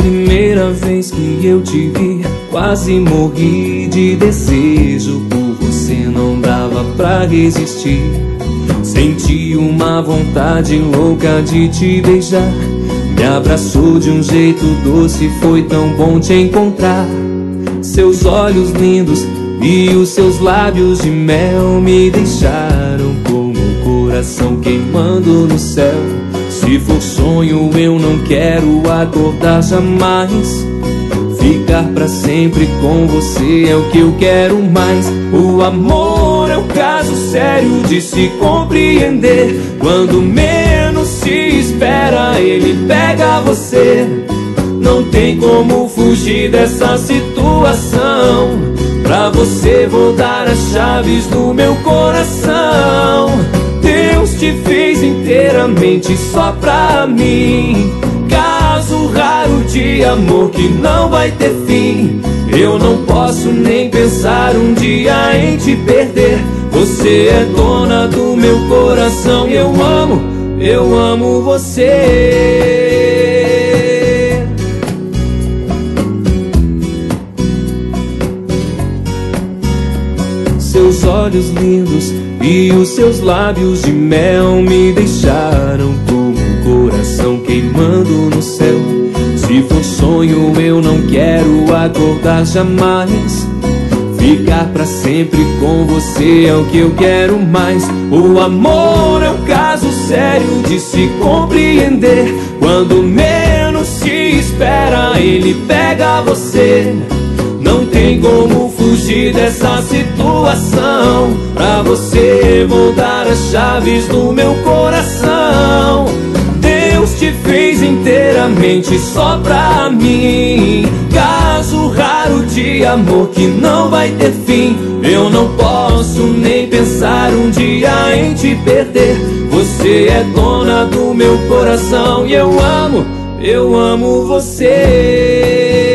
primeira vez que eu te vi, quase morri de desejo por você, não dava pra resistir. Senti uma vontade louca de te beijar. Me abraçou de um jeito doce, foi tão bom te encontrar. Seus olhos lindos e os seus lábios de mel me deixaram com o coração queimando no céu. Se for sonho eu não quero acordar jamais. Ficar pra sempre com você é o que eu quero mais. O amor é um caso sério de se compreender. Quando menos se espera ele pega você. Não tem como fugir dessa situação. Pra você vou dar as chaves do meu coração. Deus te fez inteiramente só pra mim. Caso raro de amor que não vai ter fim. Eu não posso nem pensar um dia em te perder. Você é dona do meu coração e eu amo você. Seus olhos lindos e os seus lábios de mel me deixaram com o coração queimando no céu. Se for sonho eu não quero acordar jamais. Ficar pra sempre com você é o que eu quero mais. O amor é um caso sério de se compreender. Quando menos se espera ele pega você. Não tem como fugir dessa situação. Pra você vou dar as chaves do meu coração. Deus te fez inteiramente só pra mim. Caso raro de amor que não vai ter fim. Eu não posso nem pensar um dia em te perder. Você é dona do meu coração e eu amo você.